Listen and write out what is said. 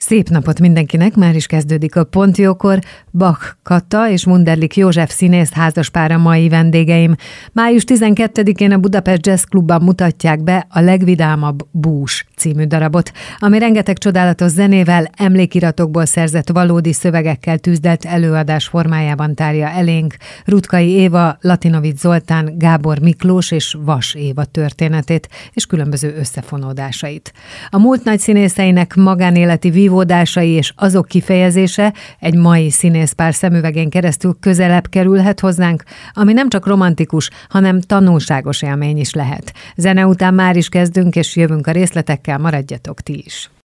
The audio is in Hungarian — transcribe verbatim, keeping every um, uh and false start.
Szép napot mindenkinek, már is kezdődik a Pont Jókor. Bach Kata és Wunderlich József színész házaspár a mai vendégeim. május tizenkettedikén a Budapest Jazz Clubban mutatják be a Legvidámabb bús című darabot, ami rengeteg csodálatos zenével, emlékiratokból szerzett valódi szövegekkel tűzdelt előadás formájában tárja elénk Ruttkai Éva, Latinovics Zoltán, Gábor Miklós és Vas Éva történetét és különböző összefonódásait. A múlt nagy színészeinek magánéleti vívódásai és azok kifejezése egy mai színészpár szemüvegén keresztül közelebb kerülhet hozzánk, ami nem csak romantikus, hanem tanulságos élmény is lehet. Zene után már is kezdünk, és jövünk a részletekkel, maradjatok ti is.